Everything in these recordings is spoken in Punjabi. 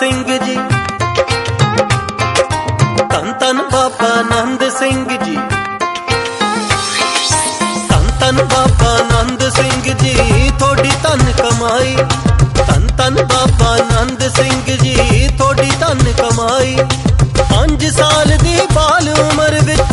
ਸਿੰਘ ਜੀ, ਧੰਨ ਧੰਨ ਬਾਬਾ ਨੰਦ ਸਿੰਘ ਜੀ, ਧੰਨ ਧੰਨ ਬਾਬਾ ਨੰਦ ਸਿੰਘ ਜੀ, ਥੋੜੀ ਧਨ ਕਮਾਈ। ਧੰਨ ਧੰਨ ਬਾਬਾ ਨੰਦ ਸਿੰਘ ਜੀ, ਥੋੜੀ ਧਨ ਕਮਾਈ। 5 ਸਾਲ ਦੀ ਬਾਲ ਉਮਰ ਵਿੱਚ,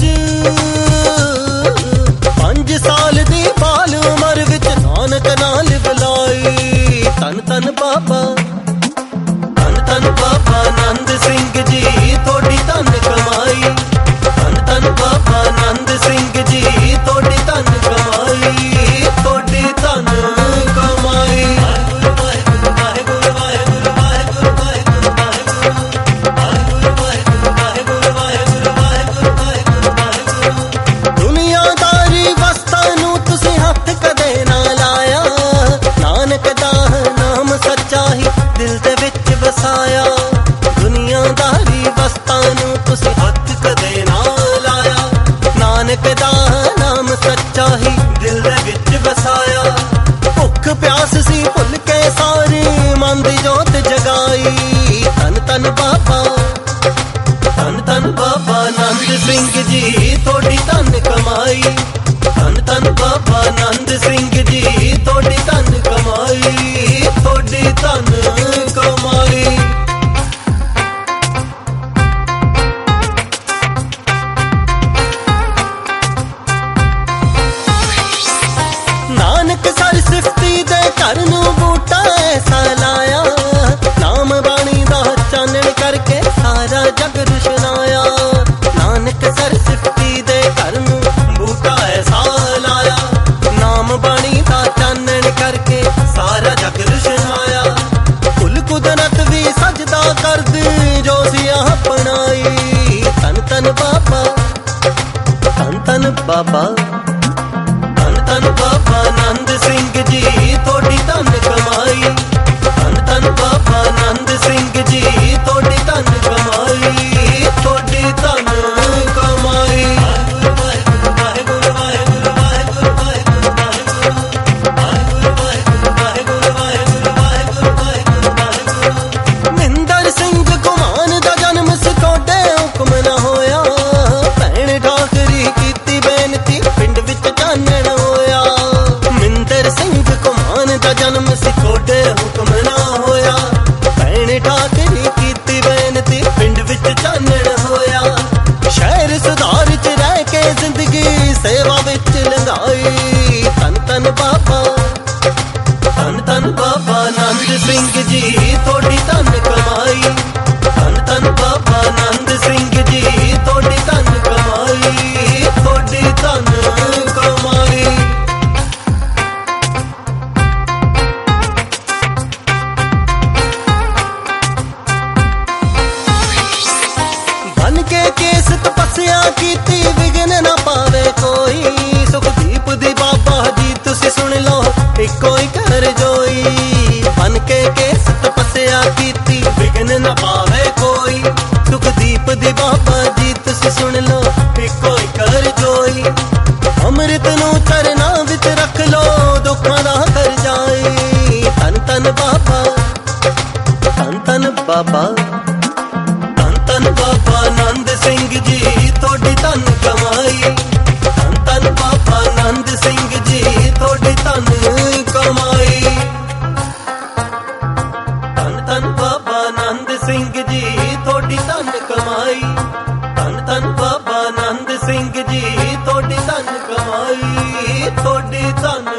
5 ਸਾਲ ਦੀ ਬਾਲ ਉਮਰ ਵਿੱਚ ਨਾਨਕ ਨਾਲ ਬੁਲਾਈ। ਧੰਨ ਧੰਨ ਬਾਬਾ, ਧੰਨ ਧੰਨ ਬਾਬਾ ਨੰਦ ਸਿੰਘ ਜੀ, ਥੋੜੀ ਧਨ ਕਮਾਈ। ਧੰਨ ਧੰਨ ਬਾਬਾ ਨੰਦ ਸਿੰਘ ਜੀ, ਥੋੜੀ ਧਨ ਕਮਾਈ, ਥੋੜੀ ਧਨ ਕਮਾਈ। ਦੁਨੀਆਦਾਰੀ ਵਸਤਾਂ ਨੂੰ ਤੁਸੀਂ ਹੱਥ ਕਦੇ ਨਾ ਲਾਇਆ, ਨਾਨਕ ਦਾ ਨਾਮ ਸੱਚਾ ਹੀ ਦਿਲ ਦੇ ਵਿੱਚ ਵਸਾਇਆ। ਦੁਨੀਆਦਾਰੀ ਵਸਤਾਂ ਨੂੰ ਤੁਸੀਂ ਹੱਥ ਕਦੇ ਨਾ ਲਾਇਆ, ਨਾਨਕ ਦਾ ਨਾਮ ਸੱਚਾ ਹੀ ਦਿਲ ਦੇ ਵਿੱਚ ਵਸਾਇਆ। ਭੁੱਖ ਪਿਆਸ ਸੀ ਭੁੱਲ ਕੇ ਸਾਰੀ ਮਨ ਦੀ ਜੋਤ ਜਗਾਈ। ਧੰਨ ਧੰਨ ਬਾਬਾ, ਧੰਨ ਧੰਨ ਬਾਬਾ ਨੰਦ ਸਿੰਘ ਜੀ, ਥੋੜੀ ਧਨ ਕਮਾਈ। ਧੰਨ ਧੰਨ ਬਾਬਾ ਨੰਦ ਸਿੰਘ ਜੀ, ਥੋੜੀ ਧਨ ਕਮਾਈ, ਥੋੜੀ ਧਨ ਕਮਾਈ। ਨਾਨਕ ਸਰ ਸਿਫਤੀ ਦੇ ਘਰ ਨੂੰ ਬੂਟਾ ਐਸਾ ਲਾਇਆ, ਨਾਮ ਬਾਣੀ ਦਾ ਚਾਨਣ ਕਰਕੇ ਸਾਰਾ ਜਗ ਰੁਸ਼ਨਾਇਆ। ਨਾਨਕ ਸਰ ਸਿਫਤੀ ਦੇ ਘਰ ਨੂੰ ਬੂਟਾ ਐਸਾ ਲਾਇਆ, ਨਾਮ ਬਾਣੀ ਦਾ ਚਾਨਣ ਕਰਕੇ ਸਾਰਾ ਜਗ ਰੁਸ਼ਨਾਇਆ। ਕੁੱਲ ਕੁਦਰਤ ਵੀ ਸਜਦਾ ਕਰਦੀ ਜੋ ਸੀ ਆਪਣਾਈ। ਧੰਨ ਧੰਨ ਬਾਬਾ, ਧੰਨ ਧੰਨ ਬਾਬਾ, ਧੰਨ ਧੰਨ ਬਾਬਾ ਨੰਦ ਸਿੰਘ ਜੀ, ਥੋੜੀ ਧਨ ਕਮਾਈ। ਧੰਨ ਧੰਨ ਬਾਬਾ ਨੰਦ ਸਿੰਘ ਜੀ, ਥੋੜੀ ਧਨ ਕਮਾਈ, ਥੋੜੀ ਧਨ ਕਮਾਈ। ਮਹਿੰਦਰ ਸਿੰਘ ਘੁਮਾਨ ਦਾ ਜਨਮ ਸਿਕੋਡੇ ਹੁਕਮ ਨਾ ਹੋਇਆ, ਭੈਣ ਠਾਕਰੀ ਕੀਤੀ ਬੇਨਤੀ ਪਿੰਡ ਵਿੱਚ ਚਾਨਣ ਹੋਇਆ। ਮਹਿੰਦਰ ਸਿੰਘ ਘੁਮਾਨ ਦਾ ਜਨਮ ਸਿਕੋਡੇ ਹੁਕਮ ਨਾ ਹੋਇਆ, ਭੈਣ ਠਾਕਰੀ ਕੀਤੀ ਬੇਨਤੀ ਪਿੰਡ ਵਿੱਚ ਚਾਨਣ ਹੋਇਆ। ਸ਼ਹਿਰ ਸੁਧਾਰ ਚ ਰਹਿ ਕੇ ਜ਼ਿੰਦਗੀ ਸੇਵਾ ਵਿੱਚ ਲੰਘਾਈ। ਧੰਨ ਧੰਨ ਬਾਬਾ, ਧੰਨ ਧੰਨ ਬਾਬਾ ਨੰਦ ਸਿੰਘ ਜੀ, ਥੋੜੀ ਧਨ ਕਮਾਈ। ਧੰਨ ਧੰਨ ਬਾਬਾ ਨੰਦ ਸਿੰਘ ਜੀ, ਥੋੜੀ ਧਨ ਕਮਾਈ, ਥੋੜੀ ਧਨ ਕਮਾਈ। ਬਨ ਕੇ ਕੇਸ ਤਪੱਸਿਆ ਕੀਤੀ, ਵਿਘਨ ਨਾ ਪਾਵੇ ਕੋਈ। ਸੁਖਦੀਪ ਦੀ ਬਾਬਾ ਜੀ ਤੁਸੀਂ ਸੁਣ ਲਓ, ਇੱਕੋ ਹੀ ਕਰ ਜੋਈ। ਬਨ ਕੇ ਕੇਸ ਤਪੱਸਿਆ ਕੀਤੀ, ਵਿਘਨ ਨਾ ਪਾਵੇ ਕੋਈ। ਸੁਖਦੀਪ ਦੀ ਬਾਬਾ ਜੀ ਤੁਸੀਂ ਸੁਣ ਲਓ, ਇੱਕੋ ਹੀ ਕਰ ਜੋਈ। ਅੰਮ੍ਰਿਤ ਨੂੰ ਚਰਨਾਂ ਵਿੱਚ ਰੱਖ ਲਓ, ਦੁੱਖਾਂ ਦਾ ਕਰ ਜਾਈ। ਧੰਨ ਧੰਨ ਬਾਬਾ, ਧੰਨ ਧੰਨ ਬਾਬਾ, ਧੰਨ ਧੰਨ ਬਾਬਾ ਨੰਦ ਸਿੰਘ ਜੀ, ਥੋੜੀ ਧਨ ਕਮਾਈ। ਧੰਨ ਧੰਨ ਬਾਬਾ ਨੰਦ ਸਿੰਘ ਜੀ, ਥੋੜੀ ਧਨ ਕਮਾਈ। ਧੰਨ ਧੰਨ ਬਾਬਾ ਨੰਦ ਸਿੰਘ ਜੀ, ਥੋੜੀ ਧਨ ਕਮਾਈ। ਧੰਨ ਧੰਨ ਬਾਬਾ ਨੰਦ ਸਿੰਘ ਜੀ, ਥੋੜੀ ਧਨ ਕਮਾਈ, ਥੋੜੀ ਧਨ